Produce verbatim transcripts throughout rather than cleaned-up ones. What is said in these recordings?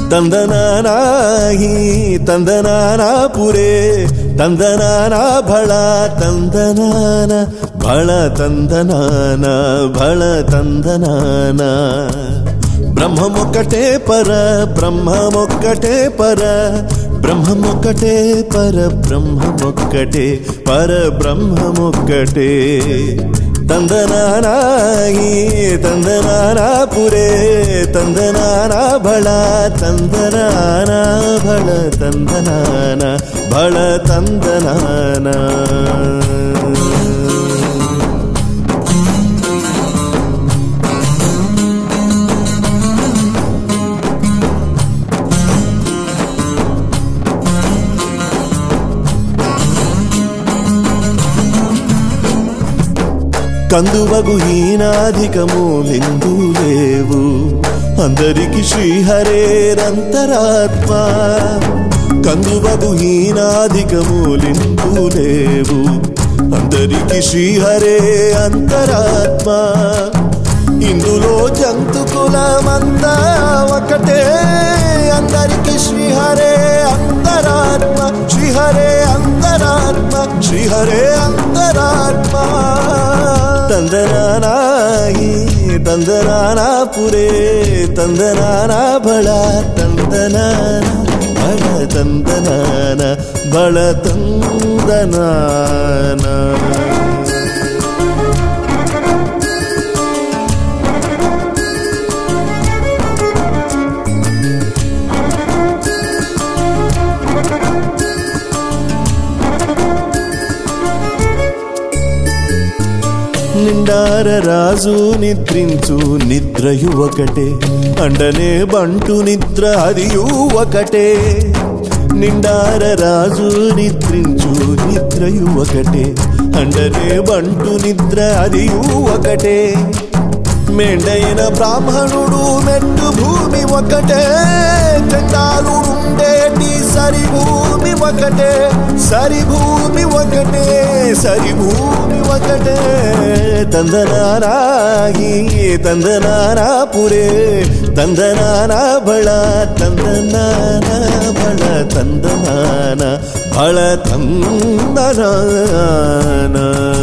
ತಂದನಾನಾ ಹಿ ತಂದನಾನಾ ಪುರೇ ತಂದನಾನಾ ಭಳ ತಂದನಾನ ಭಳ ತಂದನಾನ ಭಳ ತಂದನಾನ ಬ್ರಹ್ಮಮೊಕ್ಕಟೇ ಪರ ಬ್ರಹ್ಮಮೊಕ್ಕಟೇ ಪರ ಬ್ರಹ್ಮಮೊಕ್ಕಟೇ ಪರ ಬ್ರಹ್ಮಮೊಕ್ಕಟೇ ಪರ ಬ್ರಹ್ಮಮೊಕ್ಕಟೇ ತಂದನಾನಾ ಹಿ ತಂದನಾನಾ ಪುರೇ ತಂದನಾನಾ ಭಳ ತಂದನಾನ ಭಳ ತಂದನಾನ ಭಳ ತಂದನಾನ కందువగు హీనాధికములిందు లేవు అందరికి శ్రీహరేరంతరాత్మ కందువగు హీనాధికములిందు లేవు అందరికి శ్రీహరే అంతరాత్మ ఇందులో జంతుకులమంతా ఒకటే అందరికి శ్రీహరే అంతరాత్మ శ్రీహరే అంతరాత్మ శ్రీహరే అంతరాత్మ ತಂದನಾನಾ ಹಿ ತಂದನಾನಾ ಪುರೇ ತಂದನಾನಾ ಭಳ ತಂದನಾನ ಭಳ ತಂದನಾನ ಭಳ ತಂದನಾನ నిండార రాజు నిద్రించు నిద్రయు ఒకటే అండనే బంటు నిద్ర అదియు ఒకటే నిండార రాజు నిద్రించు నిద్రయు ఒకటే అండనే బంటు నిద్ర అదియు ఒకటే మెండైన బ్రాహ్మణుడు మెట్టు భూమి ఒకటే చండాలు ఉండేటి సరి భూమి ఒకటే సరి భూమి ఒకటే సరి భూమి ఒకటే ತಂದನಾನಾ ಹಿ ತಂದನಾನಾ ಪುರೇ ತಂದನಾನಾ ಭಳ ತಂದನಾನ ಭಳ ತಂದನಾನ ಭಳ ತಂದನಾನ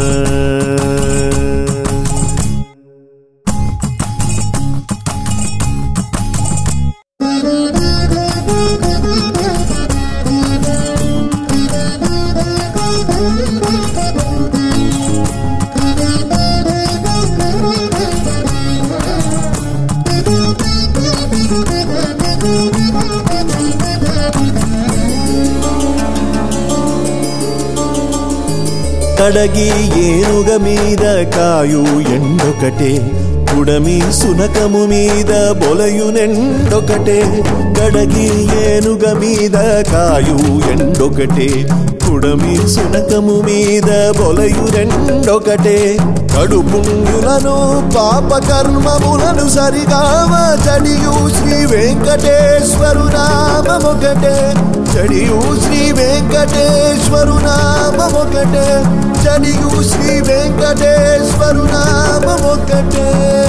కడగి ఏనుగ మీద కాయు ఎండొకటే పుడమి సునకము మీద బొలయు నెండొకటే కడగి ఏనుగ మీద కాయు ఎండొకటే పుడమి సునకము మీద బొలయు రెండొకటే కడు పుణ్యులను పాప కర్మములను సరిగామ చడియు శ్రీ వెంకటేశ్వరు నామమొకటే చడియు శ్రీ వెంకటేశ్వరు నామమొకటే చడియు శ్రీ వెంకటేశ్వరు నామమొకటే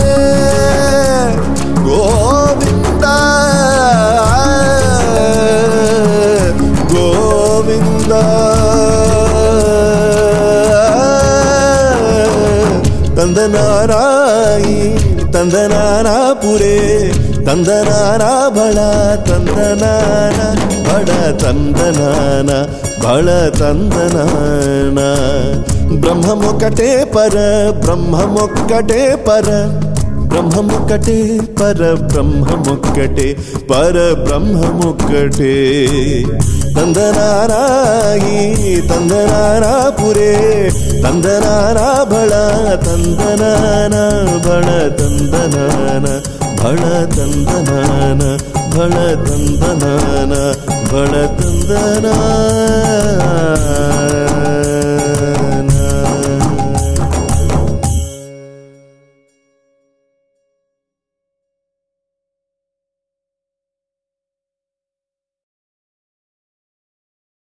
గోవింద గోవింద ತಂದನಾನಾ ಹಿ ತಂದನಾನಾ ಪುರೇ ತಂದನಾನಾ ಭಳ ತಂದನಾನ ಭಳ ತಂದನಾನ ಭಳ ತಂದನಾನ ಬ್ರಹ್ಮಮೊಕ್ಕಟೇ ಪರ ಬ್ರಹ್ಮಮೊಕ್ಕಟೇ ಪರ ಬ್ರಹ್ಮಮೊಕ್ಕಟೇ ಪರ ಬ್ರಹ್ಮಮೊಕ್ಕಟೇ ಪರ ಬ್ರಹ್ಮಮೊಕ್ಕಟೇ ತಂದನಾನಾ ಹಿ ತಂದನಾನಾ ಪುರೇ ತಂದನಾನಾ ಭಳ ತಂದನಾನ ಭಳ ತಂದನಾನ ಭಳ ತಂದನಾನ ಭಳ ತಂದನಾನ ಭಳ ತಂದನಾನ